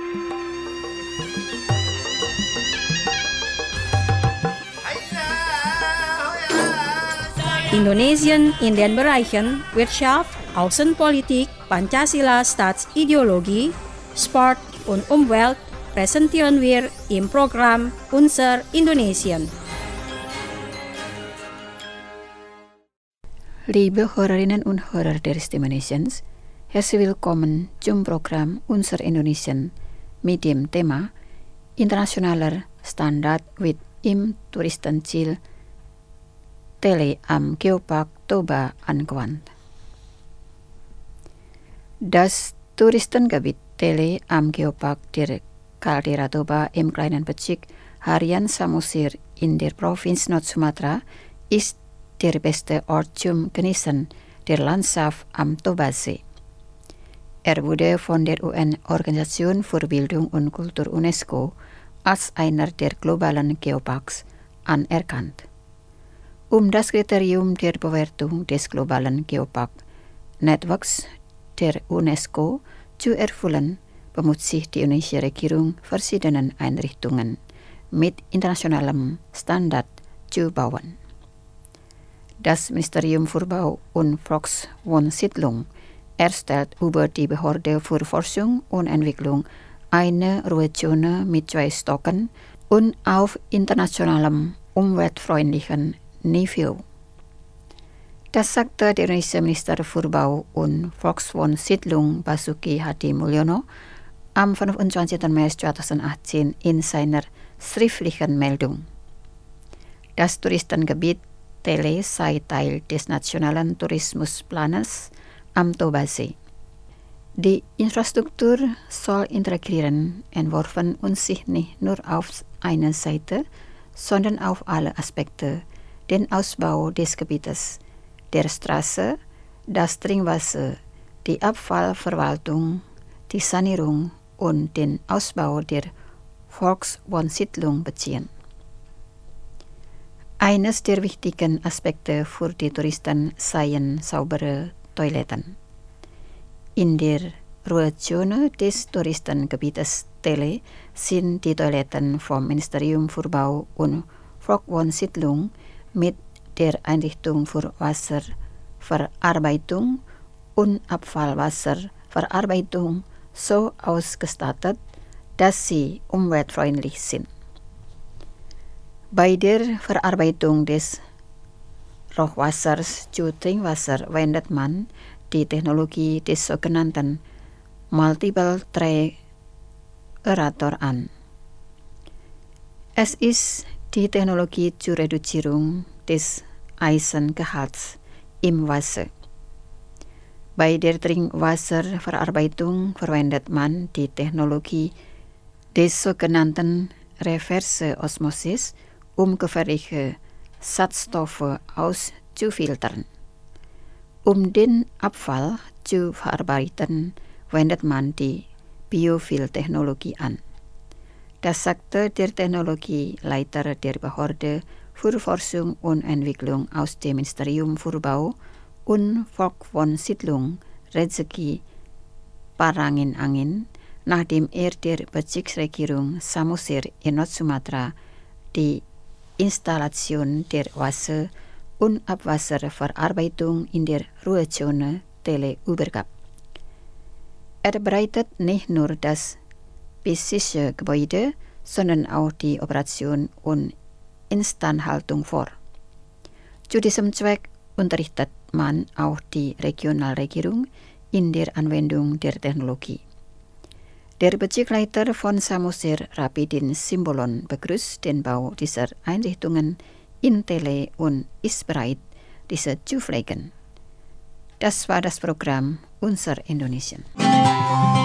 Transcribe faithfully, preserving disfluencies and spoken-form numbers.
Indonesian in den Bereichen Wirtschaft, Außenpolitik, Pancasila Staatsideologie, Sport und Umwelt präsentieren wir im Programm Unser Indonesien. Liebe Hörerinnen und Hörer der Stimme Indonesiens, herzlich willkommen zum Programm Unser Indonesien mit dem Thema Internationaler Standard wird im Touristenziel Tele am Geopark Toba angewandt. Das Touristengebiet Tele am Geopark der Caldera Toba im kleinen Bezirk Harian Samosir in der Provinz Nord-Sumatra ist der beste Ort zum Genießen der Landschaft am Tobasee. Er wurde von der U N-Organisation für Bildung und Kultur UNESCO als einer der globalen Geoparks anerkannt. Um das Kriterium der Bewertung des globalen Geopark-Networks der UNESCO zu erfüllen, bemüht sich die indonesische Regierung, verschiedene Einrichtungen mit internationalem Standard zu bauen. Das Ministerium für Bau und Volkswohnsiedlung erstellt über die Behörde für Forschung und Entwicklung eine Ruhezone mit zwei Stocken und auf internationalem umweltfreundlichen Niveau. Das sagte der indonesische Minister für Bau und Volkswohnsiedlung Basuki Hadi Mulyono am fünfundzwanzigsten März zweitausendachtzehn in seiner schriftlichen Meldung. Das Touristengebiet Tele sei Teil des nationalen Tourismusplanes am Tobasee. Die Infrastruktur soll integrieren, entworfen und sich nicht nur auf eine Seite, sondern auf alle Aspekte den Ausbau des Gebietes, der Straße, das Trinkwasser, die Abfallverwaltung, die Sanierung und den Ausbau der Volkswohnsiedlung beziehen. Eines der wichtigen Aspekte für die Touristen seien saubere Toiletten. In der Ruhezone des Touristengebietes Tele sind die Toiletten vom Ministerium für Bau und Volkswohnsiedlung mit der Einrichtung für Wasserverarbeitung und Abfallwasserverarbeitung so ausgestattet, dass sie umweltfreundlich sind. Bei der Verarbeitung des Rohwassers zu Trinkwasser wendet man die Technologie des sogenannten Multiple Tray Aerator an. Es ist die Technologie zur Reduzierung des Eisengehalts im Wasser. Bei der Trinkwasserverarbeitung verwendet man die Technologie des sogenannten Reverse Osmosis, um gefährliche Schadstoffe auszufiltern. Um den Abfall zu verarbeiten, wendet man die Biofiltechnologie an. Das sagte der Technologieleiter der Behörde für Forschung und Entwicklung aus dem Ministerium für Bau und Volkswohnsiedlung Rezeki Parangin-Angin, nachdem er der Bezirksregierung Samosir in Nord-Sumatra die Installation der Wasser- und Abwasserverarbeitung in der Ruhezone Tele übergab. Er bereitet nicht nur das physische Gebäude, sondern auch die Operation und Instandhaltung vor. Zu diesem Zweck unterrichtet man auch die Regionalregierung in der Anwendung der Technologie. Der Bezirksleiter von Samosir, Rapidin Simbolon, begrüßt den Bau dieser Einrichtungen in Tele und ist bereit, diese zu pflegen. Das war das Programm Unser Indonesien.